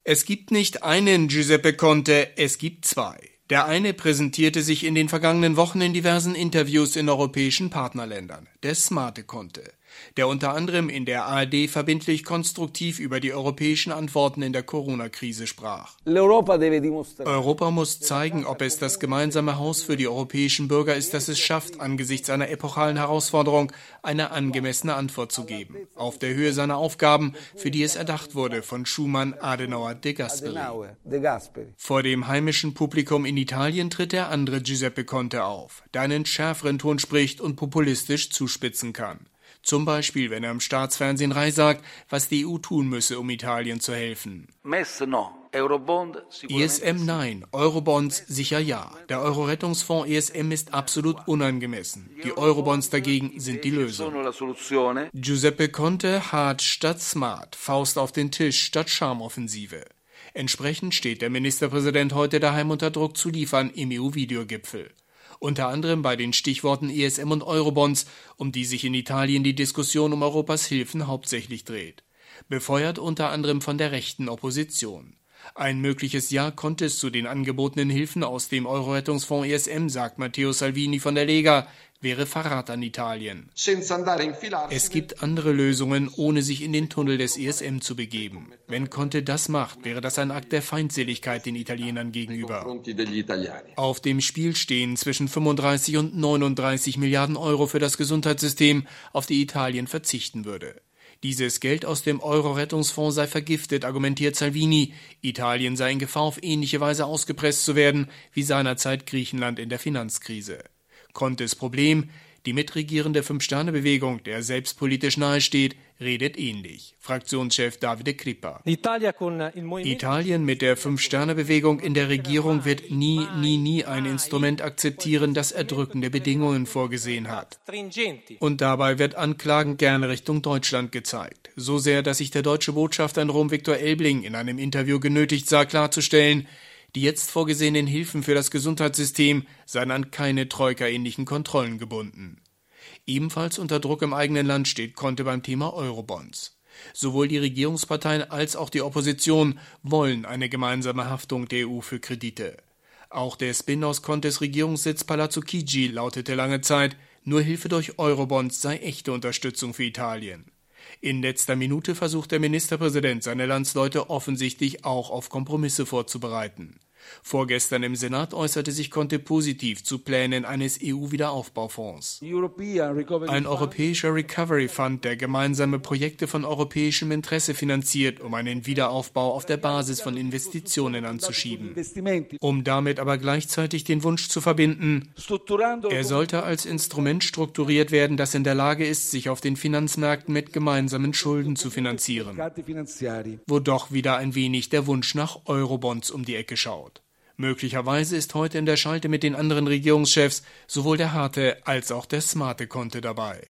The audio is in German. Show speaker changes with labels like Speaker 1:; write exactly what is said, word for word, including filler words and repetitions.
Speaker 1: Es gibt nicht einen Giuseppe Conte, es gibt zwei. Der eine präsentierte sich in den vergangenen Wochen in diversen Interviews in europäischen Partnerländern, der smarte Conte, der unter anderem in der A R D verbindlich konstruktiv über die europäischen Antworten in der Corona-Krise sprach. Europa muss zeigen, ob es das gemeinsame Haus für die europäischen Bürger ist, das es schafft, angesichts einer epochalen Herausforderung eine angemessene Antwort zu geben, auf der Höhe seiner Aufgaben, für die es erdacht wurde von Schuman, Adenauer, De Gasperi. Vor dem heimischen Publikum in Italien tritt der andere Giuseppe Conte auf, der einen schärferen Ton spricht und populistisch zuspitzen kann. Zum Beispiel, wenn er im Staatsfernsehen Rai sagt, was die E U tun müsse, um Italien zu helfen. E S M nein, Eurobonds sicher ja. Der Euro-Rettungsfonds E S M ist absolut unangemessen. Die Eurobonds dagegen sind die Lösung. Giuseppe Conte hart statt smart, Faust auf den Tisch statt Charmoffensive. Entsprechend steht der Ministerpräsident heute daheim unter Druck zu liefern im E U-Videogipfel. Unter anderem bei den Stichworten E S M und Eurobonds, um die sich in Italien die Diskussion um Europas Hilfen hauptsächlich dreht. Befeuert unter anderem von der rechten Opposition. Ein mögliches Ja Contes zu den angebotenen Hilfen aus dem Euro-Rettungsfonds E S M, sagt Matteo Salvini von der Lega, wäre Verrat an Italien. Es gibt andere Lösungen, ohne sich in den Tunnel des E S M zu begeben. Wenn Conte das macht, wäre das ein Akt der Feindseligkeit den Italienern gegenüber. Auf dem Spiel stehen zwischen fünfunddreißig und neununddreißig Milliarden Euro für das Gesundheitssystem, auf die Italien verzichten würde. Dieses Geld aus dem Euro-Rettungsfonds sei vergiftet, argumentiert Salvini. Italien sei in Gefahr, auf ähnliche Weise ausgepresst zu werden, wie seinerzeit Griechenland in der Finanzkrise. Contes Problem, die mitregierende Fünf-Sterne-Bewegung, der selbst politisch nahesteht, redet ähnlich. Fraktionschef Davide Crippa. Italien mit der Fünf-Sterne-Bewegung in der Regierung wird nie, nie, nie ein Instrument akzeptieren, das erdrückende Bedingungen vorgesehen hat. Und dabei wird Anklagen gerne Richtung Deutschland gezeigt. So sehr, dass sich der deutsche Botschafter in Rom Viktor Elbling in einem Interview genötigt sah, klarzustellen, die jetzt vorgesehenen Hilfen für das Gesundheitssystem seien an keine Troika-ähnlichen Kontrollen gebunden. Ebenfalls unter Druck im eigenen Land steht Conte beim Thema Eurobonds. Sowohl die Regierungsparteien als auch die Opposition wollen eine gemeinsame Haftung der E U für Kredite. Auch der Spin aus Contes Regierungssitz Palazzo Chigi lautete lange Zeit, nur Hilfe durch Eurobonds sei echte Unterstützung für Italien. In letzter Minute versucht der Ministerpräsident, seine Landsleute offensichtlich auch auf Kompromisse vorzubereiten. Vorgestern im Senat äußerte sich Conte positiv zu Plänen eines E U-Wiederaufbaufonds. Ein europäischer Recovery Fund, der gemeinsame Projekte von europäischem Interesse finanziert, um einen Wiederaufbau auf der Basis von Investitionen anzuschieben. Um damit aber gleichzeitig den Wunsch zu verbinden, er sollte als Instrument strukturiert werden, das in der Lage ist, sich auf den Finanzmärkten mit gemeinsamen Schulden zu finanzieren. Wo doch wieder ein wenig der Wunsch nach Eurobonds um die Ecke schaut. Möglicherweise ist heute in der Schalte mit den anderen Regierungschefs sowohl der harte als auch der smarte Conte dabei.